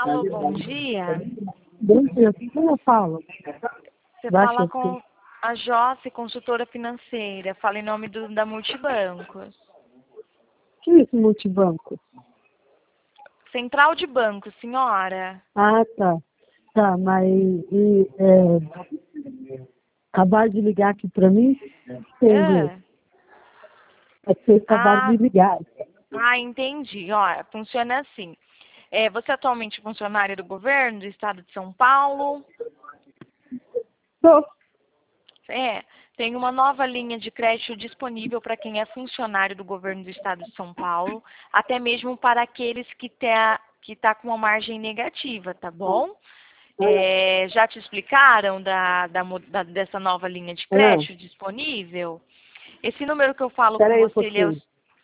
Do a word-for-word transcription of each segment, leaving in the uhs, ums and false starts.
Alô, bom dia. Bom dia, com quem eu falo? Você Baixa fala aqui. com a Josse, consultora financeira. Fala em nome do, da Multibancos. Que é esse multibanco? Central de Banco, senhora. Ah, tá. Tá, mas e, é, acabaram de ligar aqui pra mim? Entendeu? Ah, É que vocês acabaram ah, de ligar. ah, entendi. Ó, funciona assim. É, você é atualmente funcionária do governo do estado de São Paulo? Tô. É, tem uma nova linha de crédito disponível para quem é funcionário do governo do estado de São Paulo, até mesmo para aqueles que tá, que tá com uma margem negativa, tá bom? É, já te explicaram da, da, mo- da- dessa nova linha de Ah, crédito disponível? Esse número que eu falo com espera aí um você, ele é o, pouquinho.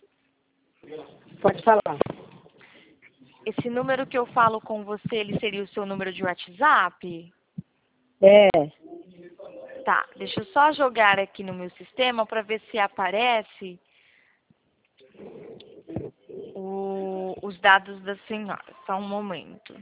Pode falar. esse número que eu falo com você, ele seria o seu número de WhatsApp? É, Tá, deixa eu só jogar aqui no meu sistema para ver se aparece o- os dados da senhora. Só um momento.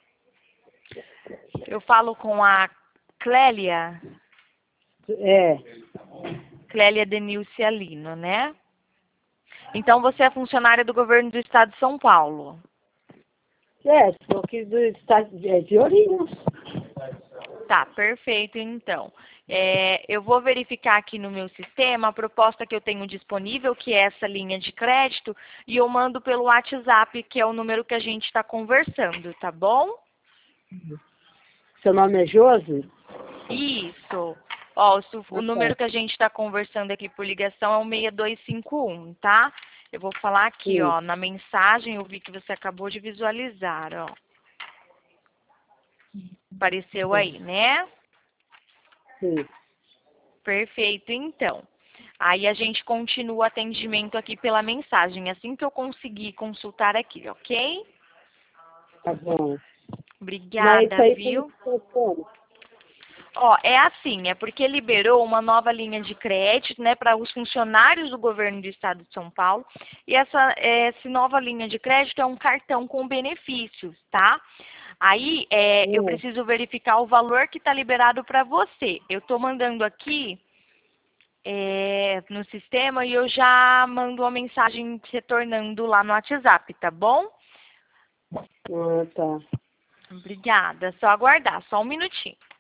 Eu falo com a Clélia, é. Clélia Denilce Alino, né? Então você é funcionária do governo do estado de São Paulo. É, sou aqui do estado de, é, de Ourinhos. Tá, perfeito, então. É, eu vou verificar aqui no meu sistema a proposta que eu tenho disponível, que é essa linha de crédito, e eu mando pelo WhatsApp, que é o número que a gente está conversando, tá bom? Seu nome é Josi? Isso. Ó, o, su- o Ah, número tá. que a gente está conversando aqui por ligação é o seis dois cinco um, tá? Eu vou falar aqui, Sim, ó, na mensagem, eu vi que você acabou de visualizar, ó. Apareceu aí, né? sim. Perfeito, então. Aí a gente continua o atendimento aqui pela mensagem, assim que eu conseguir consultar aqui, ok? Tá bom. Mas isso Obrigada, aí como viu? que funciona? Ó, é assim, é porque liberou uma nova linha de crédito, né, para os funcionários do governo do estado de São Paulo. E essa, essa nova linha de crédito é um cartão com benefícios, tá? Aí é, eu Hum, preciso verificar o valor que está liberado para você. Eu estou mandando aqui é, no sistema e eu já mando uma mensagem retornando lá no WhatsApp, tá bom? ah, tá. Obrigada. Só aguardar, só um minutinho.